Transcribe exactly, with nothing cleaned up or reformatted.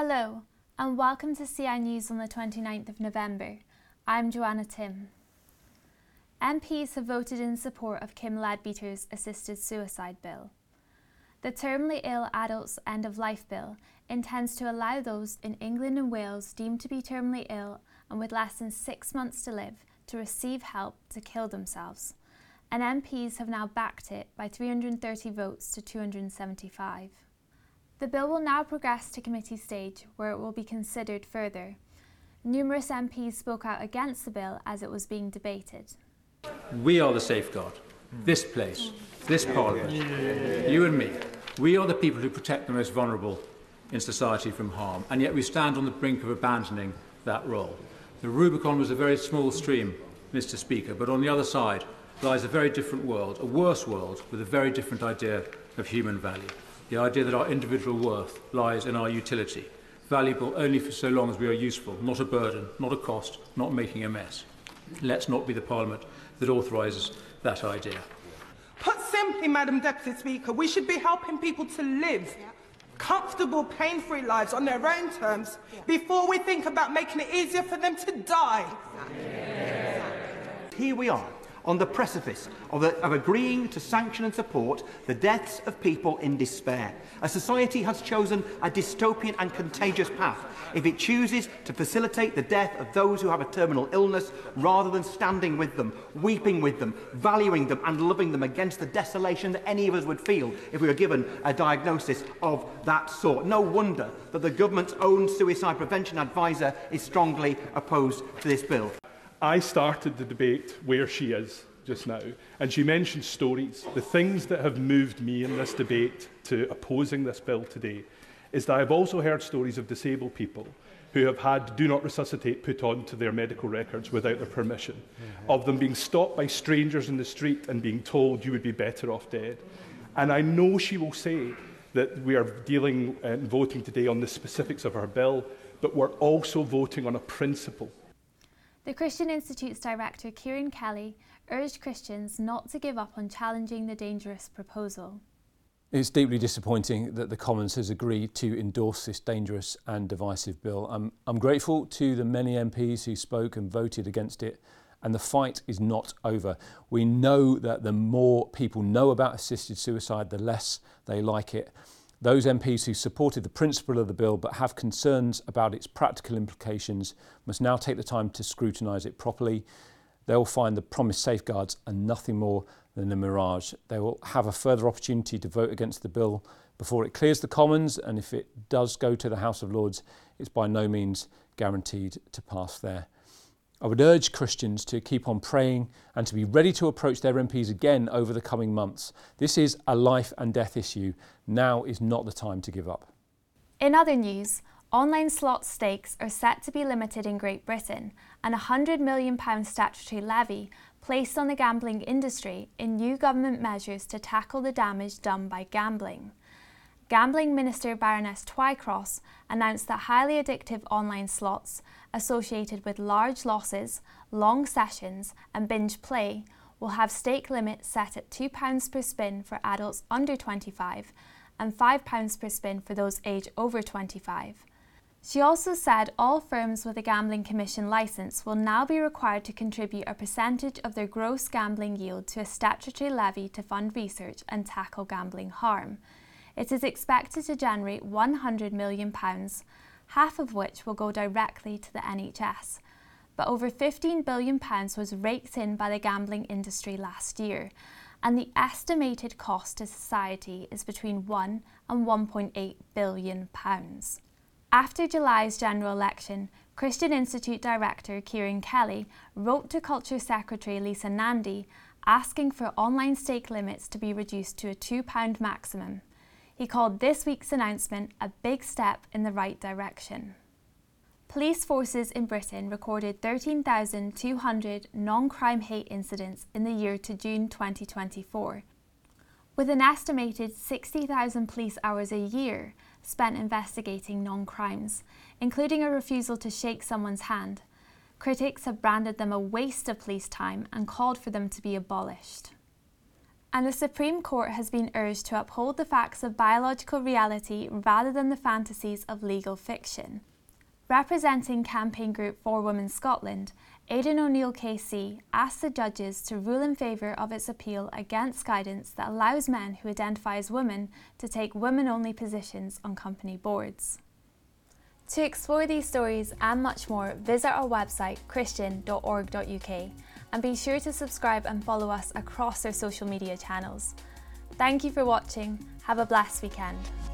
Hello, and welcome to C I News on the twenty-ninth of November. I'm Joanna Tim. M Ps have voted in support of Kim Leadbeater's assisted suicide bill. The Terminally Ill Adults End of Life Bill intends to allow those in England and Wales deemed to be terminally ill and with less than six months to live to receive help to kill themselves, and M Ps have now backed it by three hundred thirty votes to two hundred seventy-five. The bill will now progress to committee stage, where it will be considered further. Numerous M Ps spoke out against the bill as it was being debated. We are the safeguard. This place, this Parliament, you and me, we are the people who protect the most vulnerable in society from harm, and yet we stand on the brink of abandoning that role. The Rubicon was a very small stream, Mister Speaker, but on the other side lies a very different world, a worse world with a very different idea of human value. The idea that our individual worth lies in our utility, valuable only for so long as we are useful, not a burden, not a cost, not making a mess. Let's not be the Parliament that authorises that idea. Put simply, Madam Deputy Speaker, we should be helping people to live comfortable, pain-free lives on their own terms before we think about making it easier for them to die. Here we are, on the precipice of, the, of agreeing to sanction and support the deaths of people in despair. A society has chosen a dystopian and contagious path if it chooses to facilitate the death of those who have a terminal illness rather than standing with them, weeping with them, valuing them and loving them against the desolation that any of us would feel if we were given a diagnosis of that sort. No wonder that the government's own suicide prevention advisor is strongly opposed to this bill. I started the debate where she is just now, and she mentioned stories. The things that have moved me in this debate to opposing this bill today is that I've also heard stories of disabled people who have had Do Not Resuscitate put onto their medical records without their permission, mm-hmm. of them being stopped by strangers in the street and being told you would be better off dead. And I know she will say that we are dealing and voting today on the specifics of her bill, but we're also voting on a principle. The Christian Institute's director, Kieran Kelly, urged Christians not to give up on challenging the dangerous proposal. It's deeply disappointing that the Commons has agreed to endorse this dangerous and divisive bill. I'm, I'm grateful to the many M Ps who spoke and voted against it, and the fight is not over. We know that the more people know about assisted suicide, the less they like it. Those M Ps who supported the principle of the bill but have concerns about its practical implications must now take the time to scrutinise it properly. They will find the promised safeguards are nothing more than a mirage. They will have a further opportunity to vote against the bill before it clears the Commons, and if it does go to the House of Lords, it's by no means guaranteed to pass there. I would urge Christians to keep on praying and to be ready to approach their M Ps again over the coming months. This is a life and death issue. Now is not the time to give up. In other news, online slot stakes are set to be limited in Great Britain, and a one hundred million pounds statutory levy placed on the gambling industry in new government measures to tackle the damage done by gambling. Gambling Minister Baroness Twycross announced that highly addictive online slots associated with large losses, long sessions and binge play will have stake limits set at two pounds per spin for adults under twenty-five and five pounds per spin for those aged over twenty-five. She also said all firms with a Gambling Commission licence will now be required to contribute a percentage of their gross gambling yield to a statutory levy to fund research and tackle gambling harm. It is expected to generate one hundred million pounds, half of which will go directly to the N H S. But over fifteen billion pounds was raked in by the gambling industry last year, and the estimated cost to society is between one and one point eight billion pounds. After July's general election, Christian Institute Director Kieran Kelly wrote to Culture Secretary Lisa Nandy asking for online stake limits to be reduced to a two pound maximum. He called this week's announcement a big step in the right direction. Police forces in Britain recorded thirteen thousand two hundred non-crime hate incidents in the year to June twenty twenty-four, with an estimated sixty thousand police hours a year spent investigating non-crimes, including a refusal to shake someone's hand. Critics have branded them a waste of police time and called for them to be abolished. And the Supreme Court has been urged to uphold the facts of biological reality rather than the fantasies of legal fiction. Representing campaign group For Women Scotland, Aidan O'Neill K C asked the judges to rule in favour of its appeal against guidance that allows men who identify as women to take women-only positions on company boards. To explore these stories and much more, visit our website christian dot org dot U K and be sure to subscribe and follow us across our social media channels. Thank you for watching. Have a blessed weekend.